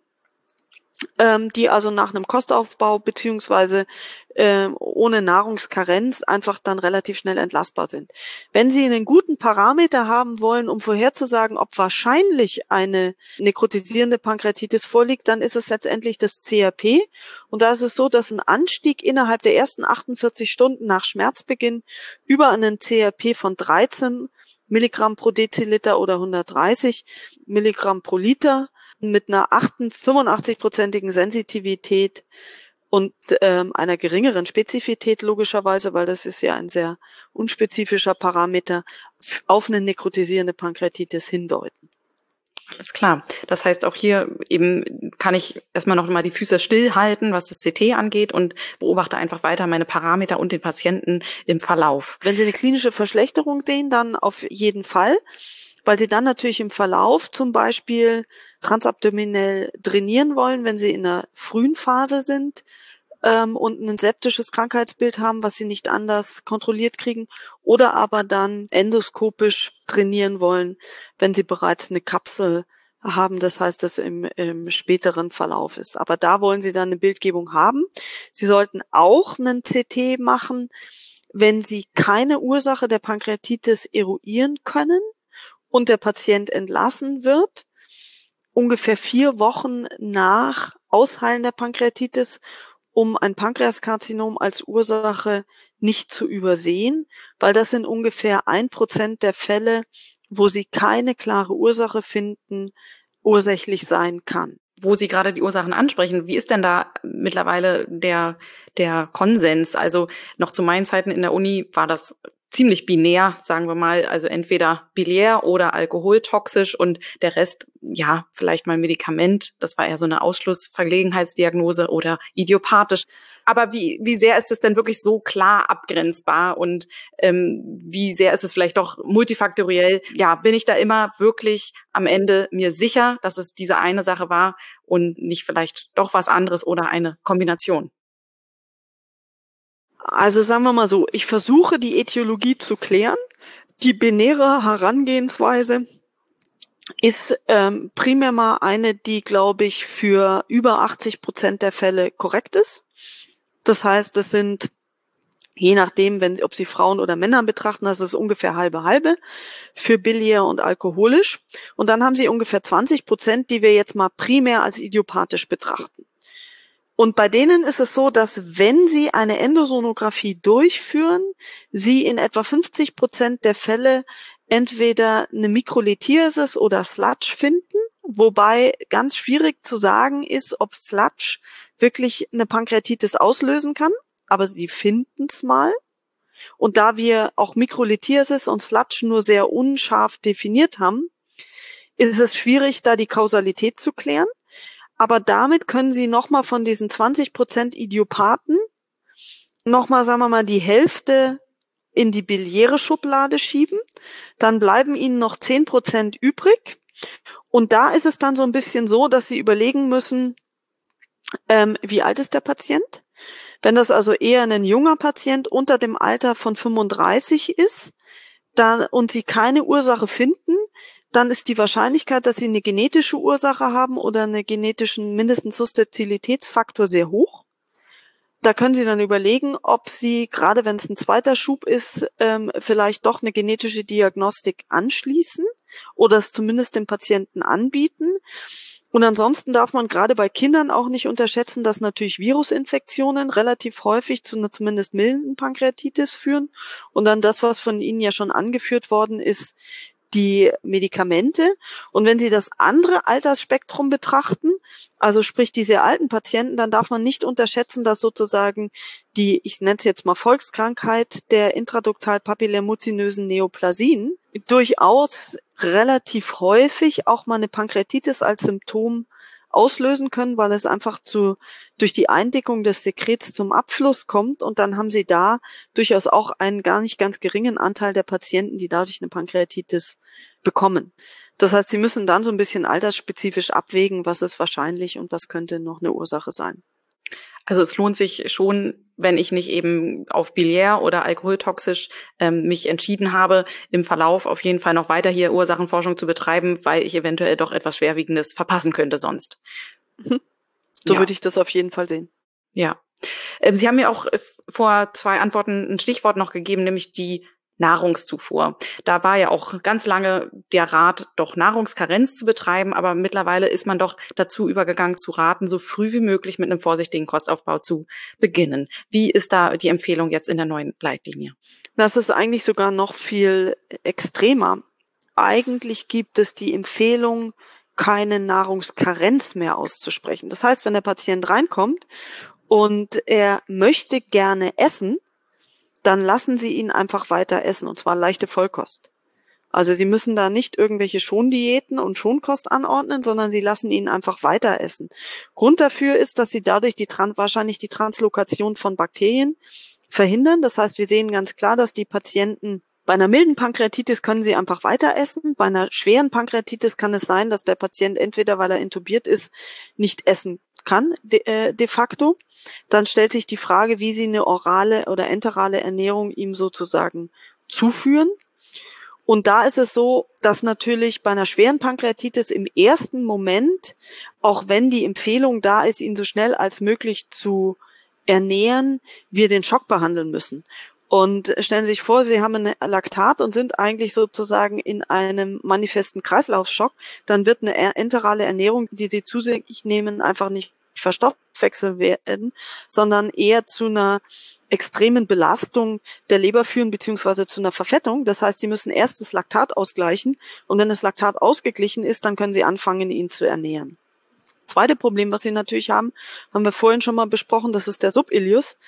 ähm, die also nach einem Kostaufbau beziehungsweise äh, ohne Nahrungskarenz einfach dann relativ schnell entlastbar sind. Wenn Sie einen guten Parameter haben wollen, um vorherzusagen, ob wahrscheinlich eine nekrotisierende Pankreatitis vorliegt, dann ist es letztendlich das C R P. Und da ist es so, dass ein Anstieg innerhalb der ersten achtundvierzig Stunden nach Schmerzbeginn über einen C R P von dreizehn Milligramm pro Deziliter oder hundertdreißig Milligramm pro Liter mit einer fünfundachtzig-prozentigen Sensitivität und ähm, einer geringeren Spezifität logischerweise, weil das ist ja ein sehr unspezifischer Parameter, auf eine nekrotisierende Pankreatitis hindeuten. Alles klar. Das heißt, auch hier eben kann ich erstmal noch mal die Füße stillhalten, was das C T angeht, und beobachte einfach weiter meine Parameter und den Patienten im Verlauf. Wenn Sie eine klinische Verschlechterung sehen, dann auf jeden Fall, weil Sie dann natürlich im Verlauf zum Beispiel transabdominell drainieren wollen, wenn Sie in der frühen Phase sind ähm, und ein septisches Krankheitsbild haben, was Sie nicht anders kontrolliert kriegen, oder aber dann endoskopisch trainieren wollen, wenn Sie bereits eine Kapsel haben, das heißt, dass im, im späteren Verlauf ist. Aber da wollen Sie dann eine Bildgebung haben. Sie sollten auch einen C T machen, wenn Sie keine Ursache der Pankreatitis eruieren können und der Patient entlassen wird, ungefähr vier Wochen nach Ausheilen der Pankreatitis, um ein Pankreaskarzinom als Ursache nicht zu übersehen, weil das sind ungefähr ein Prozent der Fälle, wo Sie keine klare Ursache finden, ursächlich sein kann. Wo Sie gerade die Ursachen ansprechen, wie ist denn da mittlerweile der der Konsens? Also noch zu meinen Zeiten in der Uni war das ziemlich binär, sagen wir mal, also entweder biliär oder alkoholtoxisch und der Rest, ja, vielleicht mal Medikament. Das war eher so eine Ausschlussverlegenheitsdiagnose oder idiopathisch. Aber wie, wie sehr ist es denn wirklich so klar abgrenzbar und ähm, wie sehr ist es vielleicht doch multifaktoriell? Ja, bin ich da immer wirklich am Ende mir sicher, dass es diese eine Sache war und nicht vielleicht doch was anderes oder eine Kombination? Also sagen wir mal so, ich versuche die Ätiologie zu klären. Die binäre Herangehensweise ist ähm, primär mal eine, die, glaube ich, für über achtzig Prozent der Fälle korrekt ist. Das heißt, es sind, je nachdem, wenn, ob Sie Frauen oder Männer betrachten, das ist ungefähr halbe halbe für biliär und alkoholisch. Und dann haben Sie ungefähr zwanzig Prozent, die wir jetzt mal primär als idiopathisch betrachten. Und bei denen ist es so, dass wenn Sie eine Endosonographie durchführen, Sie in etwa fünfzig Prozent der Fälle entweder eine Mikrolithiasis oder Sludge finden, wobei ganz schwierig zu sagen ist, ob Sludge wirklich eine Pankreatitis auslösen kann, aber Sie finden es mal. Und da wir auch Mikrolithiasis und Sludge nur sehr unscharf definiert haben, ist es schwierig, da die Kausalität zu klären. Aber damit können Sie nochmal von diesen zwanzig Prozent Idiopathen nochmal, sagen wir mal, die Hälfte in die biliäre Schublade schieben. Dann bleiben Ihnen noch zehn Prozent übrig. Und da ist es dann so ein bisschen so, dass Sie überlegen müssen, ähm, wie alt ist der Patient? Wenn das also eher ein junger Patient unter dem Alter von fünfunddreißig ist, dann, und Sie keine Ursache finden, dann ist die Wahrscheinlichkeit, dass Sie eine genetische Ursache haben oder einen genetischen mindestens Susceptibilitätsfaktor sehr hoch. Da können Sie dann überlegen, ob Sie, gerade wenn es ein zweiter Schub ist, ähm, vielleicht doch eine genetische Diagnostik anschließen oder es zumindest dem Patienten anbieten. Und ansonsten darf man gerade bei Kindern auch nicht unterschätzen, dass natürlich Virusinfektionen relativ häufig zu einer zumindest milden Pankreatitis führen. Und dann das, was von Ihnen ja schon angeführt worden ist, die Medikamente. Und wenn Sie das andere Altersspektrum betrachten, also sprich die sehr alten Patienten, dann darf man nicht unterschätzen, dass sozusagen die, ich nenne es jetzt mal Volkskrankheit der intraduktal-papillärmuzinösen Neoplasien durchaus relativ häufig auch mal eine Pankreatitis als Symptom auslösen können, weil es einfach zu durch die Eindickung des Sekrets zum Abfluss kommt und dann haben Sie da durchaus auch einen gar nicht ganz geringen Anteil der Patienten, die dadurch eine Pankreatitis bekommen. Das heißt, Sie müssen dann so ein bisschen altersspezifisch abwägen, was ist wahrscheinlich und was könnte noch eine Ursache sein. Also es lohnt sich schon, wenn ich nicht eben auf biliär oder alkoholtoxisch ähm, mich entschieden habe, im Verlauf auf jeden Fall noch weiter hier Ursachenforschung zu betreiben, weil ich eventuell doch etwas Schwerwiegendes verpassen könnte sonst. So ja. würde ich das auf jeden Fall sehen. Ja. Ähm, Sie haben mir auch äh, vor zwei Antworten ein Stichwort noch gegeben, nämlich die Nahrungszufuhr. Da war ja auch ganz lange der Rat, doch Nahrungskarenz zu betreiben, aber mittlerweile ist man doch dazu übergegangen zu raten, so früh wie möglich mit einem vorsichtigen Kostaufbau zu beginnen. Wie ist da die Empfehlung jetzt in der neuen Leitlinie? Das ist eigentlich sogar noch viel extremer. Eigentlich gibt es die Empfehlung, keine Nahrungskarenz mehr auszusprechen. Das heißt, wenn der Patient reinkommt und er möchte gerne essen, dann lassen Sie ihn einfach weiter essen, und zwar leichte Vollkost. Also Sie müssen da nicht irgendwelche Schondiäten und Schonkost anordnen, sondern Sie lassen ihn einfach weiter essen. Grund dafür ist, dass Sie dadurch die wahrscheinlich die Translokation von Bakterien verhindern. Das heißt, wir sehen ganz klar, dass die Patienten bei einer milden Pankreatitis können sie einfach weiter essen. Bei einer schweren Pankreatitis kann es sein, dass der Patient entweder, weil er intubiert ist, nicht essen kann de, äh, de facto. Dann stellt sich die Frage, wie sie eine orale oder enterale Ernährung ihm sozusagen zuführen. Und da ist es so, dass natürlich bei einer schweren Pankreatitis im ersten Moment, auch wenn die Empfehlung da ist, ihn so schnell als möglich zu ernähren, wir den Schock behandeln müssen. Und stellen Sie sich vor, Sie haben ein Laktat und sind eigentlich sozusagen in einem manifesten Kreislaufschock, dann wird eine enterale Ernährung, die Sie zu sich nehmen, einfach nicht verstoffwechselt werden, sondern eher zu einer extremen Belastung der Leber führen, beziehungsweise zu einer Verfettung. Das heißt, Sie müssen erst das Laktat ausgleichen und wenn das Laktat ausgeglichen ist, dann können Sie anfangen, ihn zu ernähren. Zweite Problem, was Sie natürlich haben, haben wir vorhin schon mal besprochen, das ist der Subileus.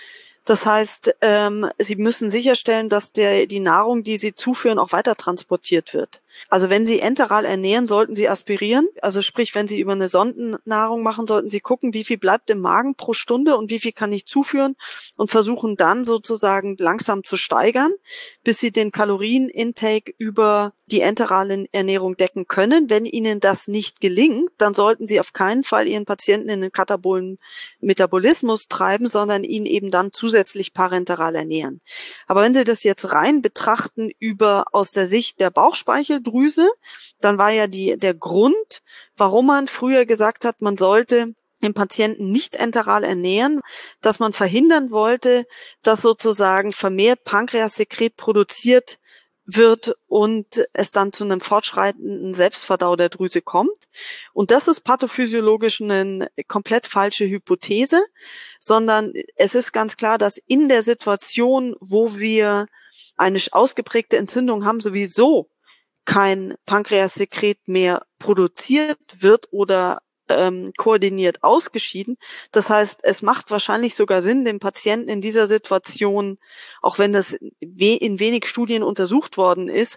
Das heißt, ähm, Sie müssen sicherstellen, dass der, die Nahrung, die Sie zuführen, auch weiter transportiert wird. Also wenn Sie enteral ernähren, sollten Sie aspirieren. Also sprich, wenn Sie über eine Sondennahrung machen, sollten Sie gucken, wie viel bleibt im Magen pro Stunde und wie viel kann ich zuführen und versuchen dann sozusagen langsam zu steigern, bis Sie den Kalorienintake über die enterale Ernährung decken können. Wenn Ihnen das nicht gelingt, dann sollten Sie auf keinen Fall Ihren Patienten in den katabolen Metabolismus treiben, sondern ihn eben dann zusätzlich parenteral ernähren. Aber wenn Sie das jetzt rein betrachten über aus der Sicht der Bauchspeicheldrüse, dann war ja die der Grund, warum man früher gesagt hat, man sollte den Patienten nicht enteral ernähren, dass man verhindern wollte, dass sozusagen vermehrt Pankreassekret produziert wird und es dann zu einem fortschreitenden Selbstverdau der Drüse kommt. Und das ist pathophysiologisch eine komplett falsche Hypothese, sondern es ist ganz klar, dass in der Situation, wo wir eine ausgeprägte Entzündung haben, sowieso kein Pankreassekret mehr produziert wird oder ähm, koordiniert ausgeschieden. Das heißt, es macht wahrscheinlich sogar Sinn, dem Patienten in dieser Situation, auch wenn das we- in wenig Studien untersucht worden ist,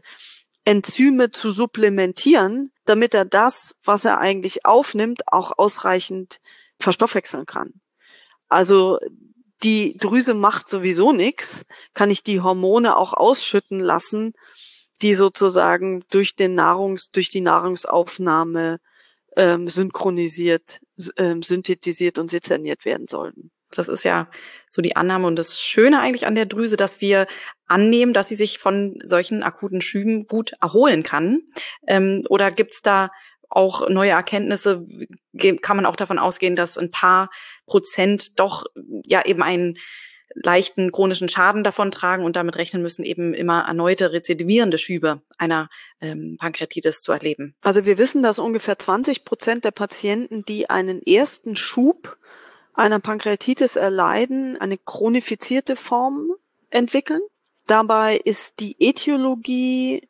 Enzyme zu supplementieren, damit er das, was er eigentlich aufnimmt, auch ausreichend verstoffwechseln kann. Also die Drüse macht sowieso nichts, kann ich die Hormone auch ausschütten lassen, die sozusagen durch den Nahrungs, durch die Nahrungsaufnahme ähm, synchronisiert, ähm, synthetisiert und sezerniert werden sollten. Das ist ja so die Annahme und das Schöne eigentlich an der Drüse, dass wir annehmen, dass sie sich von solchen akuten Schüben gut erholen kann. Ähm, oder gibt's da auch neue Erkenntnisse? Kann man auch davon ausgehen, dass ein paar Prozent doch ja eben einen leichten chronischen Schaden davontragen und damit rechnen müssen, eben immer erneute rezidivierende Schübe einer ähm, Pankreatitis zu erleben? Also wir wissen, dass ungefähr zwanzig Prozent der Patienten, die einen ersten Schub einer Pankreatitis erleiden, eine chronifizierte Form entwickeln. Dabei ist die Ätiologie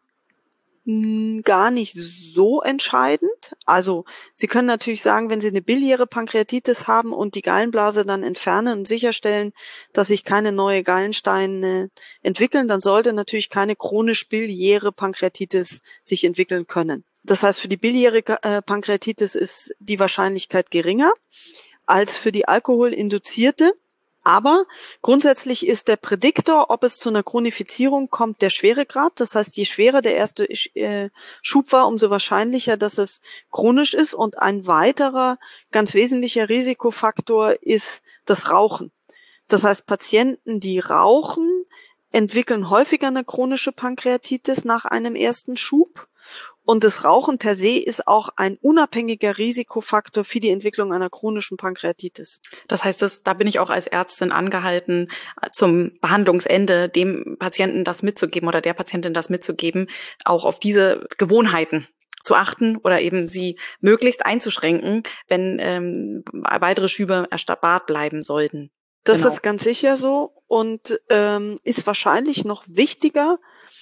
gar nicht so entscheidend. Also Sie können natürlich sagen, wenn Sie eine biliäre Pankreatitis haben und die Gallenblase dann entfernen und sicherstellen, dass sich keine neue Gallensteine entwickeln, dann sollte natürlich keine chronisch biliäre Pankreatitis sich entwickeln können. Das heißt, für die biliäre Pankreatitis ist die Wahrscheinlichkeit geringer als für die alkoholinduzierte. Aber grundsätzlich ist der Prädiktor, ob es zu einer Chronifizierung kommt, der Schweregrad. Das heißt, je schwerer der erste Schub war, umso wahrscheinlicher, dass es chronisch ist. Und ein weiterer ganz wesentlicher Risikofaktor ist das Rauchen. Das heißt, Patienten, die rauchen, entwickeln häufiger eine chronische Pankreatitis nach einem ersten Schub. Und das Rauchen per se ist auch ein unabhängiger Risikofaktor für die Entwicklung einer chronischen Pankreatitis. Das heißt, das, da bin ich auch als Ärztin angehalten, zum Behandlungsende dem Patienten das mitzugeben oder der Patientin das mitzugeben, auch auf diese Gewohnheiten zu achten oder eben sie möglichst einzuschränken, wenn ähm, weitere Schübe erspart bleiben sollten. Das Genau. ist ganz sicher so und ähm, ist wahrscheinlich noch wichtiger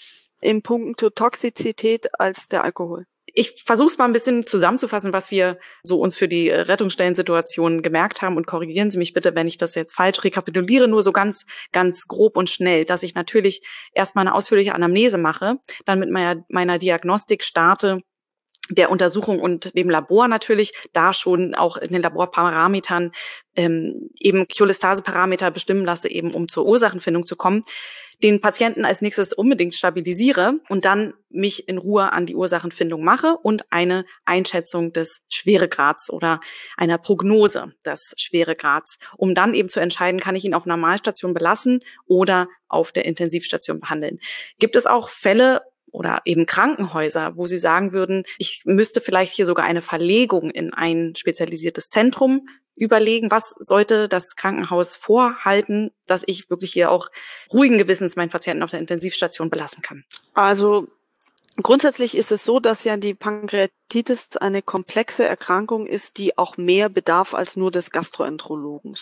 in puncto Toxizität als der Alkohol. Ich versuche es mal ein bisschen zusammenzufassen, was wir so uns für die Rettungsstellensituation gemerkt haben und korrigieren Sie mich bitte, wenn ich das jetzt falsch rekapituliere, nur so ganz, ganz grob und schnell, dass ich natürlich erstmal eine ausführliche Anamnese mache, dann mit meiner, meiner Diagnostik starte, der Untersuchung und dem Labor natürlich, da schon auch in den Laborparametern ähm, eben Cholestase-Parameter bestimmen lasse, eben um zur Ursachenfindung zu kommen, den Patienten als nächstes unbedingt stabilisiere und dann mich in Ruhe an die Ursachenfindung mache und eine Einschätzung des Schweregrads oder einer Prognose des Schweregrads, um dann eben zu entscheiden, kann ich ihn auf Normalstation belassen oder auf der Intensivstation behandeln. Gibt es auch Fälle oder eben Krankenhäuser, wo Sie sagen würden, ich müsste vielleicht hier sogar eine Verlegung in ein spezialisiertes Zentrum überlegen, was sollte das Krankenhaus vorhalten, dass ich wirklich hier auch ruhigen Gewissens meinen Patienten auf der Intensivstation belassen kann? Also grundsätzlich ist es so, dass ja die Pankreatitis eine komplexe Erkrankung ist, die auch mehr bedarf als nur des Gastroenterologen.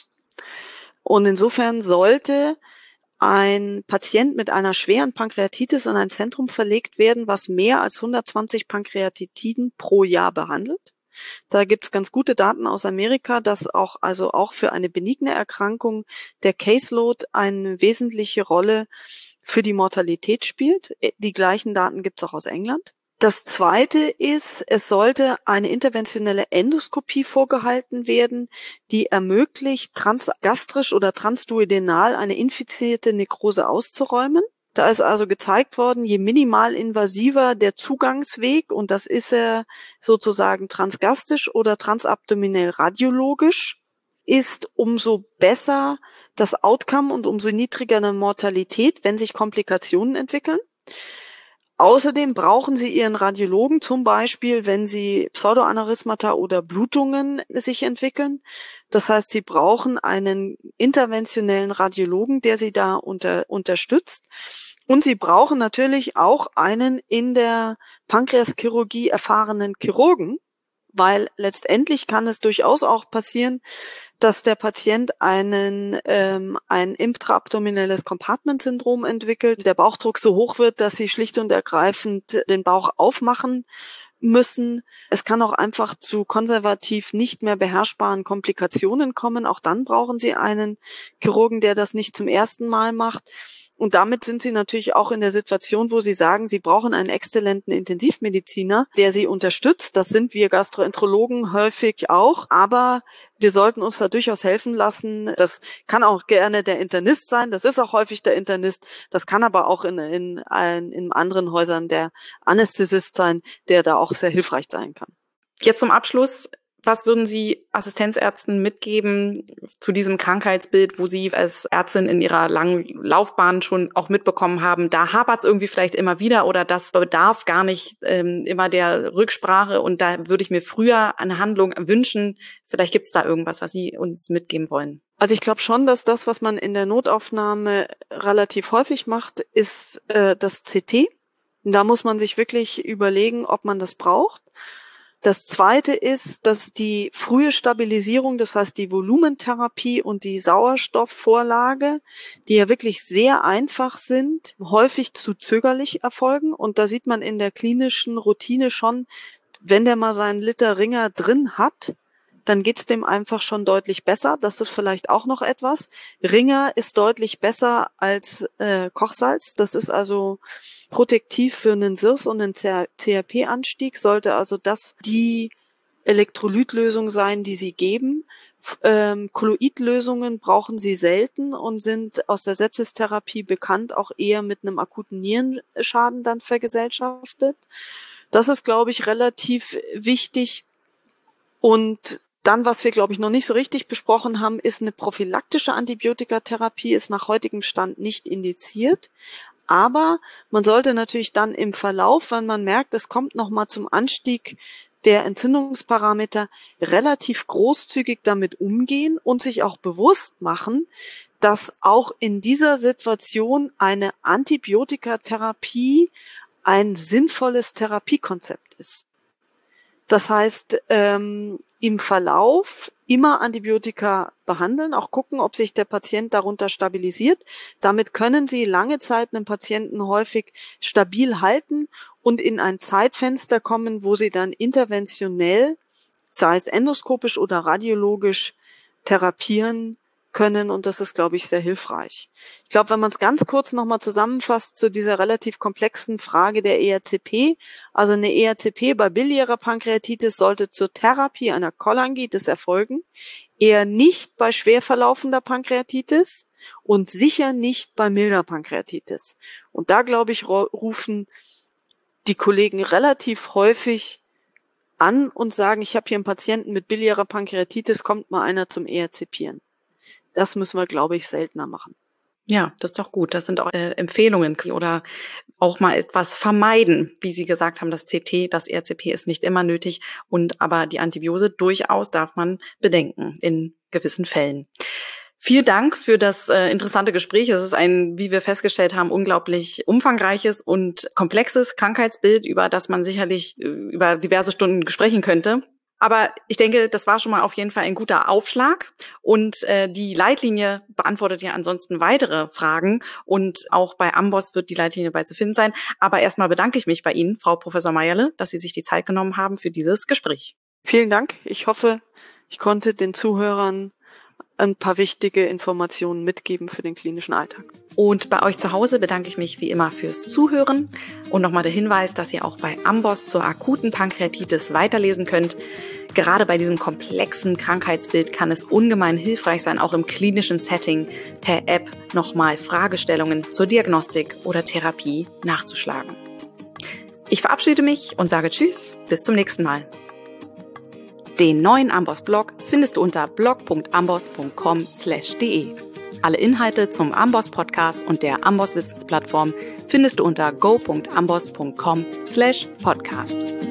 Und insofern sollte ein Patient mit einer schweren Pankreatitis in ein Zentrum verlegt werden, was mehr als hundertzwanzig Pankreatitiden pro Jahr behandelt. Da gibt's ganz gute Daten aus Amerika, dass auch also auch für eine benigne Erkrankung der Caseload eine wesentliche Rolle für die Mortalität spielt. Die gleichen Daten gibt's auch aus England. Das Zweite ist, es sollte eine interventionelle Endoskopie vorgehalten werden, die ermöglicht, transgastrisch oder transduodenal eine infizierte Nekrose auszuräumen. Da ist also gezeigt worden, je minimal invasiver der Zugangsweg, und das ist er sozusagen transgastrisch oder transabdominell radiologisch, ist, umso besser das Outcome und umso niedriger eine Mortalität, wenn sich Komplikationen entwickeln. Außerdem brauchen Sie Ihren Radiologen, zum Beispiel, wenn Sie Pseudoaneurysmata oder Blutungen sich entwickeln. Das heißt, Sie brauchen einen interventionellen Radiologen, der Sie da unter, unterstützt. Und Sie brauchen natürlich auch einen in der Pankreaschirurgie erfahrenen Chirurgen, weil letztendlich kann es durchaus auch passieren, dass der Patient einen ähm, ein intraabdominelles Compartment-Syndrom entwickelt, der Bauchdruck so hoch wird, dass sie schlicht und ergreifend den Bauch aufmachen müssen. Es kann auch einfach zu konservativ nicht mehr beherrschbaren Komplikationen kommen. Auch dann brauchen Sie einen Chirurgen, der das nicht zum ersten Mal macht. Und damit sind Sie natürlich auch in der Situation, wo Sie sagen, Sie brauchen einen exzellenten Intensivmediziner, der Sie unterstützt. Das sind wir Gastroenterologen häufig auch. Aber wir sollten uns da durchaus helfen lassen. Das kann auch gerne der Internist sein. Das ist auch häufig der Internist. Das kann aber auch in, in, in, in anderen Häusern der Anästhesist sein, der da auch sehr hilfreich sein kann. Jetzt zum Abschluss. Was würden Sie Assistenzärzten mitgeben zu diesem Krankheitsbild, wo Sie als Ärztin in Ihrer langen Laufbahn schon auch mitbekommen haben, da hapert es irgendwie vielleicht immer wieder oder das bedarf gar nicht ähm, immer der Rücksprache und da würde ich mir früher eine Handlung wünschen. Vielleicht gibt es da irgendwas, was Sie uns mitgeben wollen. Also ich glaube schon, dass das, was man in der Notaufnahme relativ häufig macht, ist äh, das C T. Und da muss man sich wirklich überlegen, ob man das braucht. Das Zweite ist, dass die frühe Stabilisierung, das heißt die Volumentherapie und die Sauerstoffvorlage, die ja wirklich sehr einfach sind, häufig zu zögerlich erfolgen. Und da sieht man in der klinischen Routine schon, wenn der mal seinen Liter Ringer drin hat, dann geht's dem einfach schon deutlich besser. Das ist vielleicht auch noch etwas. Ringer ist deutlich besser als äh, Kochsalz. Das ist also protektiv für einen S I R S und einen C R P-Anstieg. Sollte also das die Elektrolytlösung sein, die Sie geben. Ähm, Kolloidlösungen brauchen Sie selten und sind aus der Sepsistherapie bekannt, auch eher mit einem akuten Nierenschaden dann vergesellschaftet. Das ist, glaube ich, relativ wichtig. Und dann, was wir, glaube ich, noch nicht so richtig besprochen haben, ist eine prophylaktische Antibiotikatherapie, ist nach heutigem Stand nicht indiziert. Aber man sollte natürlich dann im Verlauf, wenn man merkt, es kommt nochmal zum Anstieg der Entzündungsparameter, relativ großzügig damit umgehen und sich auch bewusst machen, dass auch in dieser Situation eine Antibiotikatherapie ein sinnvolles Therapiekonzept ist. Das heißt, ähm, im Verlauf immer Antibiotika behandeln, auch gucken, ob sich der Patient darunter stabilisiert. Damit können Sie lange Zeit einen Patienten häufig stabil halten und in ein Zeitfenster kommen, wo Sie dann interventionell, sei es endoskopisch oder radiologisch, therapieren können, und das ist, glaube ich, sehr hilfreich. Ich glaube, wenn man es ganz kurz nochmal zusammenfasst zu dieser relativ komplexen Frage der E R C P, also eine E R C P bei biliärer Pankreatitis sollte zur Therapie einer Cholangitis erfolgen, eher nicht bei schwer verlaufender Pankreatitis und sicher nicht bei milder Pankreatitis. Und da, glaube ich, rufen die Kollegen relativ häufig an und sagen, ich habe hier einen Patienten mit biliärer Pankreatitis, kommt mal einer zum E R C Pieren. Das müssen wir, glaube ich, seltener machen. Ja, das ist doch gut. Das sind auch äh, Empfehlungen oder auch mal etwas vermeiden. Wie Sie gesagt haben, das C T, das E R C P ist nicht immer nötig und aber die Antibiose durchaus darf man bedenken in gewissen Fällen. Vielen Dank für das äh, interessante Gespräch. Es ist ein, wie wir festgestellt haben, unglaublich umfangreiches und komplexes Krankheitsbild, über das man sicherlich äh, über diverse Stunden sprechen könnte. Aber ich denke, das war schon mal auf jeden Fall ein guter Aufschlag. Und äh, die Leitlinie beantwortet ja ansonsten weitere Fragen. Und auch bei Amboss wird die Leitlinie bald zu finden sein. Aber erstmal bedanke ich mich bei Ihnen, Frau Professor Meierle, dass Sie sich die Zeit genommen haben für dieses Gespräch. Vielen Dank. Ich hoffe, ich konnte den Zuhörern ein paar wichtige Informationen mitgeben für den klinischen Alltag. Und bei euch zu Hause bedanke ich mich wie immer fürs Zuhören und nochmal der Hinweis, dass ihr auch bei Amboss zur akuten Pankreatitis weiterlesen könnt. Gerade bei diesem komplexen Krankheitsbild kann es ungemein hilfreich sein, auch im klinischen Setting per App nochmal Fragestellungen zur Diagnostik oder Therapie nachzuschlagen. Ich verabschiede mich und sage Tschüss, bis zum nächsten Mal. Den neuen Amboss-Blog findest du unter blog punkt amboss punkt com slash de. Alle Inhalte zum Amboss-Podcast und der Amboss-Wissensplattform findest du unter go punkt amboss punkt com slash podcast.